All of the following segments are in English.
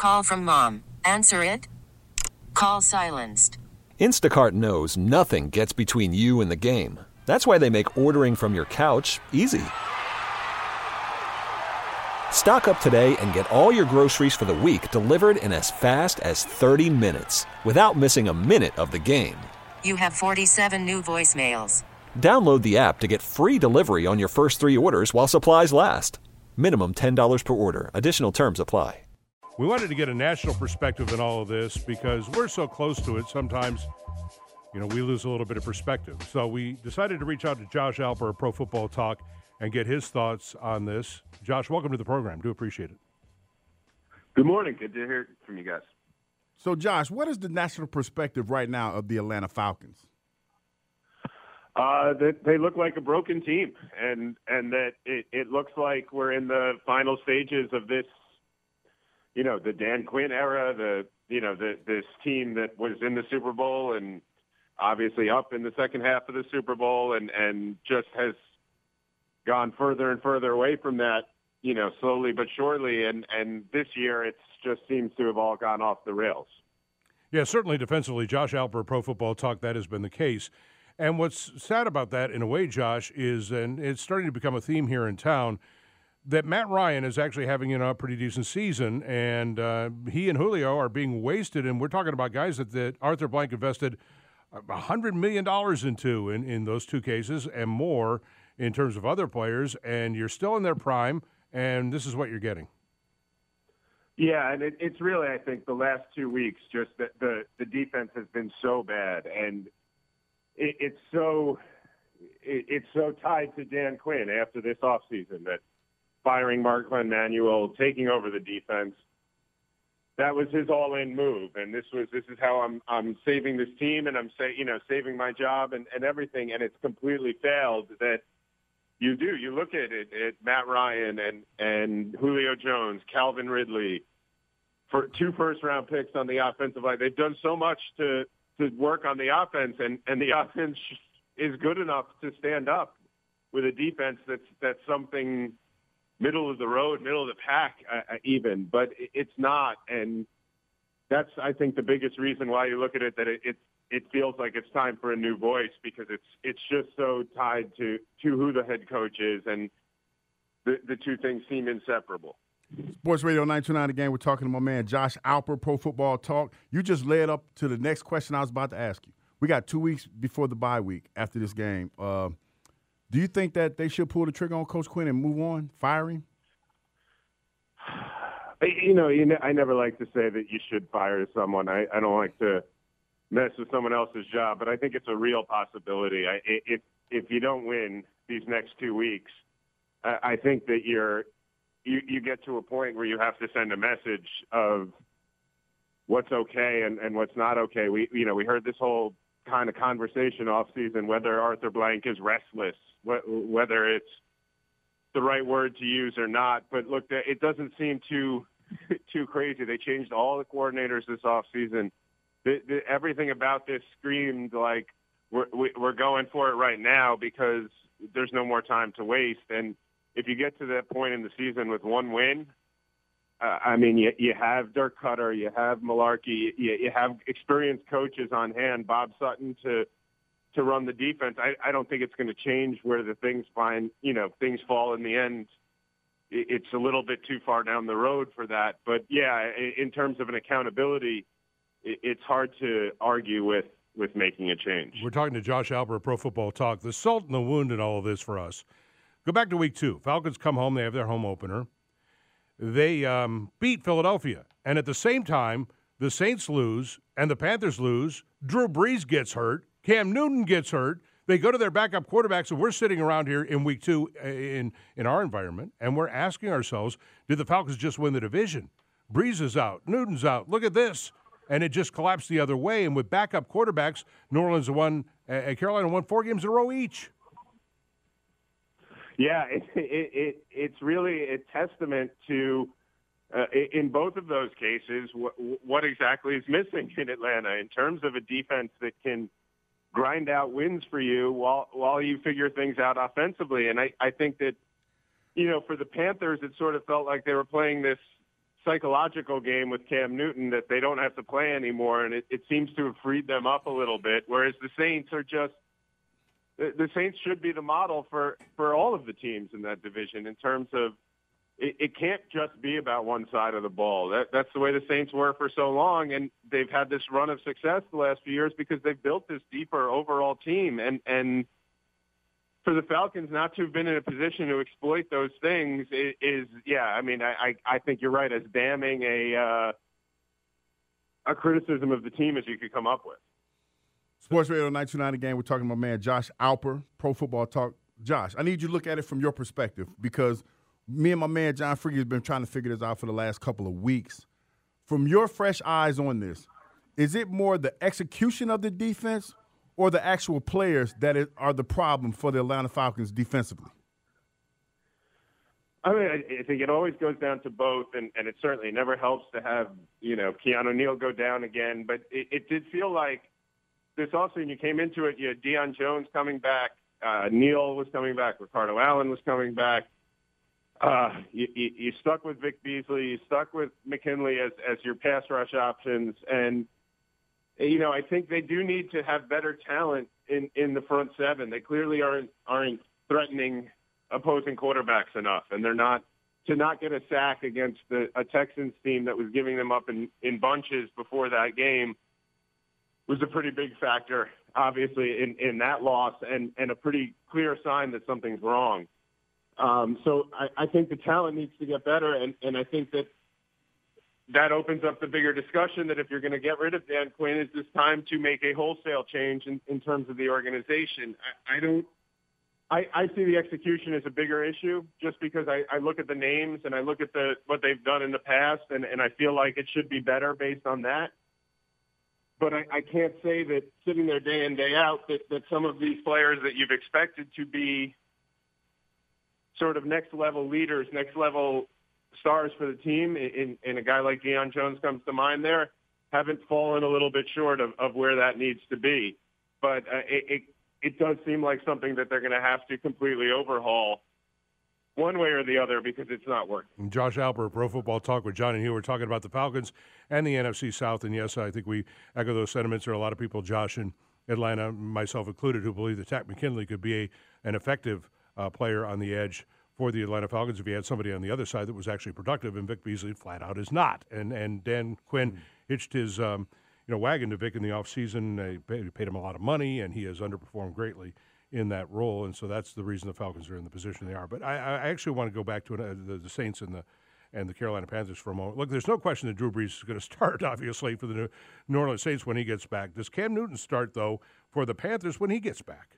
Call from mom. Answer it. Call silenced. Instacart knows nothing gets between you and the game. That's why they make ordering from your couch easy. Stock up today and get all your groceries for the week delivered in as fast as 30 minutes without missing a minute of the game. You have 47 new voicemails. Download the app to get free delivery on your first 3 orders while supplies last. Minimum $10 per order. Additional terms apply. We wanted to get a national perspective in all of this because we're so close to it. Sometimes, we lose a little bit of perspective. So we decided to reach out to Josh Alper of Pro Football Talk and get his thoughts on this. Josh, welcome to the program. Do appreciate it. Good morning. Good to hear from you guys. So, Josh, what is the national perspective right now of the Atlanta Falcons? They look like a broken team, and that it looks like we're in the final stages of this, the Dan Quinn era, this team that was in the Super Bowl and obviously up in the second half of the Super Bowl and just has gone further and further away from that, slowly but surely. And this year it just seems to have all gone off the rails. Yeah, certainly defensively, Josh Alper, Pro Football Talk, that has been the case. And what's sad about that, in a way, Josh, is, and it's starting to become a theme here in town, that Matt Ryan is actually having a pretty decent season, and he and Julio are being wasted. And we're talking about guys that Arthur Blank invested $100 million into in those two cases and more in terms of other players, and you're still in their prime, and this is what you're getting. Yeah, and it's really, I think, the last 2 weeks, just that the defense has been so bad, and it's so tied to Dan Quinn after this offseason, that firing Mark Glenn Manuel, taking over the defense, that was his all-in move, and this is how I'm saving this team, and I'm saving my job and everything, and it's completely failed. That you look at it, Matt Ryan and Julio Jones, Calvin Ridley, for 2 first-round picks on the offensive line. They've done so much to work on the offense, and the offense is good enough to stand up with a defense that's something middle of the road, middle of the pack even, but it's not. And that's, I think, the biggest reason why you look at it, that it feels like it's time for a new voice, because it's just so tied to who the head coach is, and the two things seem inseparable. Sports Radio 929 again. We're talking to my man Josh Alper, Pro Football Talk. You just led up to the next question I was about to ask you. We got 2 weeks before the bye week after this game. Do you think that they should pull the trigger on Coach Quinn and move on, firing? I never like to say that you should fire someone. I don't like to mess with someone else's job, but I think it's a real possibility. If you don't win these next 2 weeks, I think that you get to a point where you have to send a message of what's okay and what's not okay. We heard this whole kind of conversation off season, whether Arthur Blank is restless, whether it's the right word to use or not. But look, it doesn't seem too crazy. They changed all the coordinators this off season. Everything about this screamed like we're going for it right now because there's no more time to waste. And if you get to that point in the season with one win, you have Dirk Cutter, you have Malarkey, you have experienced coaches on hand, Bob Sutton to run the defense. I don't think it's going to change where the things fall in the end. It's a little bit too far down the road for that. But, yeah, in terms of an accountability, it's hard to argue with making a change. We're talking to Josh Alper of Pro Football Talk. The salt in the wound in all of this for us. Go back to week 2. Falcons come home. They have their home opener. They beat Philadelphia. And at the same time, the Saints lose and the Panthers lose. Drew Brees gets hurt. Cam Newton gets hurt. They go to their backup quarterback. So we're sitting around here in week 2 in our environment, and we're asking ourselves, did the Falcons just win the division? Brees is out. Newton's out. Look at this. And it just collapsed the other way. And with backup quarterbacks, New Orleans won, Carolina won 4 games in a row each. Yeah, it's really a testament to, in both of those cases, what exactly is missing in Atlanta in terms of a defense that can grind out wins for you while you figure things out offensively. And I think that, for the Panthers, it sort of felt like they were playing this psychological game with Cam Newton that they don't have to play anymore, and it seems to have freed them up a little bit, whereas the Saints are just – the Saints should be the model for all of the teams in that division in terms of it can't just be about one side of the ball. That's the way the Saints were for so long, and they've had this run of success the last few years because they've built this deeper overall team. And for the Falcons not to have been in a position to exploit those things is I mean, I think you're right, as damning a criticism of the team as you could come up with. Sports Radio 929 Game. We're talking to my man Josh Alper, Pro Football Talk. Josh, I need you to look at it from your perspective because me and my man John Friggy has been trying to figure this out for the last couple of weeks. From your fresh eyes on this, is it more the execution of the defense or the actual players that are the problem for the Atlanta Falcons defensively? I mean, I think it always goes down to both, and it certainly never helps to have, Keanu Neal go down again. But it did feel like this offseason you came into it, you had Deion Jones coming back, Neal was coming back, Ricardo Allen was coming back. You stuck with Vic Beasley, you stuck with McKinley as your pass rush options, and I think they do need to have better talent in the front seven. They clearly aren't threatening opposing quarterbacks enough, and they're not to not get a sack against a Texans team that was giving them up in bunches before that game was a pretty big factor, obviously, in that loss, and a pretty clear sign that something's wrong. So I think the talent needs to get better, and I think that opens up the bigger discussion that if you're going to get rid of Dan Quinn, is this time to make a wholesale change in terms of the organization? I see the execution as a bigger issue just because I look at the names and I look at what they've done in the past, and I feel like it should be better based on that. But I can't say that sitting there day in, day out, that some of these players that you've expected to be sort of next-level leaders, next-level stars for the team, and a guy like Deion Jones comes to mind there, haven't fallen a little bit short of where that needs to be. But it does seem like something that they're going to have to completely overhaul one way or the other because it's not working. Josh Alper, Pro Football Talk with John and Hugh. We're talking about the Falcons and the NFC South. And, yes, I think we echo those sentiments. There are a lot of people, Josh in Atlanta, myself included, who believe that Takk McKinley could be an effective player on the edge for the Atlanta Falcons if he had somebody on the other side that was actually productive, and Vic Beasley flat out is not. And Dan Quinn hitched his wagon to Vic in the offseason. They paid him a lot of money, and he has underperformed greatly in that role, and so that's the reason the Falcons are in the position they are. But I actually want to go back to the Saints and the Carolina Panthers for a moment. Look, there's no question that Drew Brees is going to start, obviously, for the New Orleans Saints when he gets back. Does Cam Newton start, though, for the Panthers when he gets back?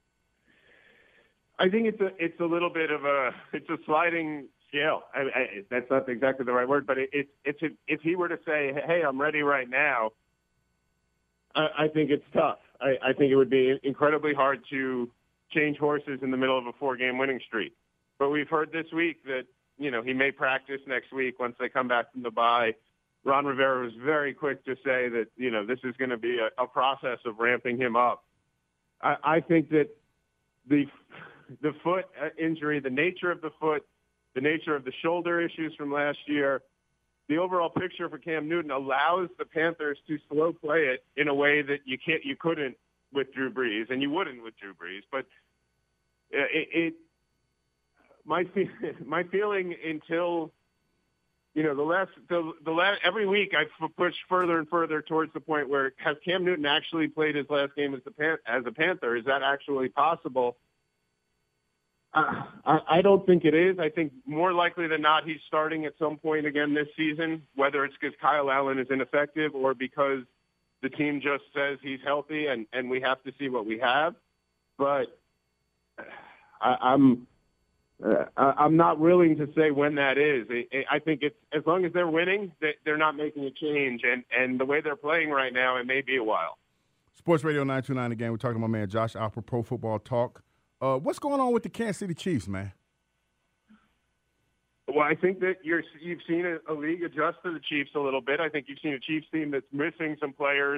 I think it's a little bit of a sliding scale. That's not exactly the right word, but if he were to say, "Hey, I'm ready right now," I think it's tough. I think it would be incredibly hard to change horses in the middle of a 4-game winning streak. But we've heard this week that he may practice next week once they come back from the bye. Ron Rivera was very quick to say that this is going to be a process of ramping him up. I think that the foot injury, the nature of the foot, the nature of the shoulder issues from last year, the overall picture for Cam Newton allows the Panthers to slow play it in a way that you couldn't with Drew Brees, and you wouldn't with Drew Brees. But my feeling until the last every week I've pushed further and further towards the point where has Cam Newton actually played his last game as a Panther? Is that actually possible? I don't think it is. I think more likely than not he's starting at some point again this season, whether it's because Kyle Allen is ineffective or because the team just says he's healthy and we have to see what we have. But I'm not willing to say when that is. I think it's as long as they're winning, they're not making a change. And the way they're playing right now, it may be a while. Sports Radio 929 again. We're talking to my man Josh Alper, Pro Football Talk. What's going on with the Kansas City Chiefs, man? Well, I think that you've seen a league adjust to the Chiefs a little bit. I think you've seen a Chiefs team that's missing some players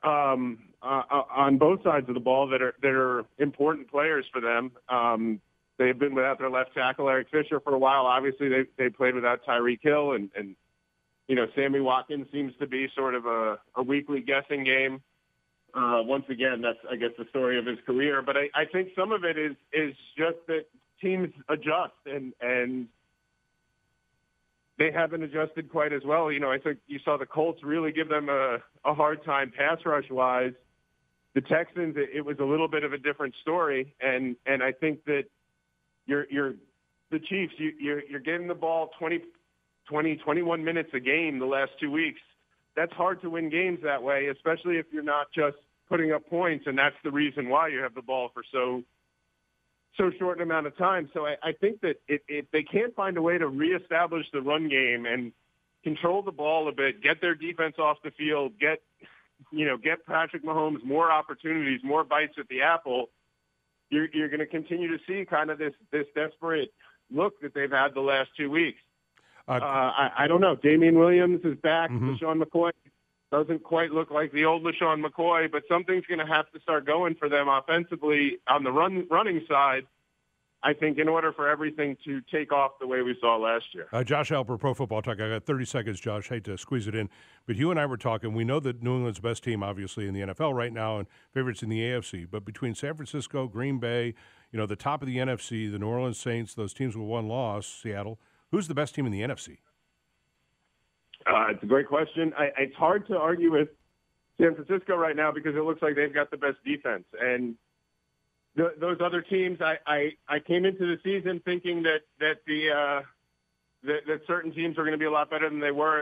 on both sides of the ball that are important players for them. they've been without their left tackle, Eric Fisher, for a while. Obviously, they played without Tyreek Hill, and Sammy Watkins seems to be sort of a weekly guessing game. Once again, that's, I guess, the story of his career. But I think some of it is just that teams adjust, and they haven't adjusted quite as well. I think you saw the Colts really give them a hard time pass rush-wise. The Texans, it was a little bit of a different story, and I think that the Chiefs, you're getting the ball 21 minutes a game the last 2 weeks. That's hard to win games that way, especially if you're not just putting up points, and that's the reason why you have the ball for so short an amount of time. So I think that if they can't find a way to reestablish the run game and control the ball a bit, get their defense off the field, get Patrick Mahomes more opportunities, more bites at the apple, you're going to continue to see kind of this desperate look that they've had the last 2 weeks. I don't know. Damian Williams is back. LaShawn McCoy doesn't quite look like the old LaShawn McCoy, but something's going to have to start going for them offensively on the running side, I think, in order for everything to take off the way we saw last year. Josh Alper, Pro Football Talk. I got 30 seconds, Josh. Hate to squeeze it in, but you and I were talking. We know that New England's best team, obviously, in the NFL right now and favorites in the AFC. But between San Francisco, Green Bay, the top of the NFC, the New Orleans Saints, those teams with one loss, Seattle, who's the best team in the NFC? It's a great question. It's hard to argue with San Francisco right now because it looks like they've got the best defense. And those other teams, I came into the season thinking that certain teams are going to be a lot better than they were.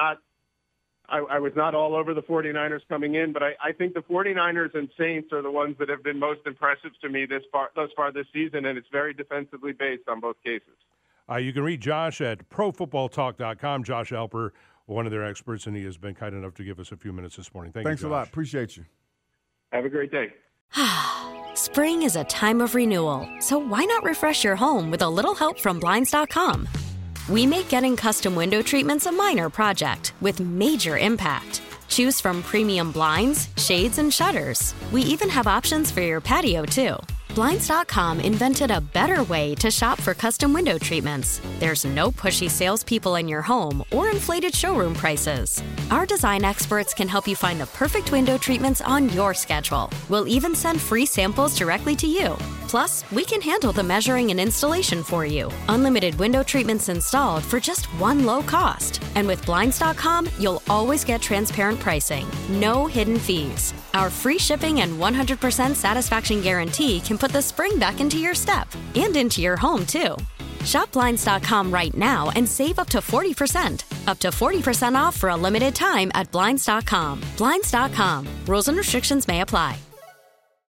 I was not all over the 49ers coming in, but I think the 49ers and Saints are the ones that have been most impressive to me thus far this season, and it's very defensively based on both cases. You can read Josh at profootballtalk.com. Josh Alper, one of their experts, and he has been kind enough to give us a few minutes this morning. Thanks you, a lot. Appreciate you. Have a great day. Spring is a time of renewal, so why not refresh your home with a little help from Blinds.com? We make getting custom window treatments a minor project with major impact. Choose from premium blinds, shades, and shutters. We even have options for your patio, too. Blinds.com invented a better way to shop for custom window treatments. There's no pushy salespeople in your home or inflated showroom prices. Our design experts can help you find the perfect window treatments on your schedule. We'll even send free samples directly to you. Plus, we can handle the measuring and installation for you. Unlimited window treatments installed for just one low cost. And with Blinds.com, you'll always get transparent pricing. No hidden fees. Our free shipping and 100% satisfaction guarantee can put the spring back into your step and into your home, too. Shop Blinds.com right now and save up to 40%. Up to 40% off for a limited time at Blinds.com. Blinds.com. Rules and restrictions may apply.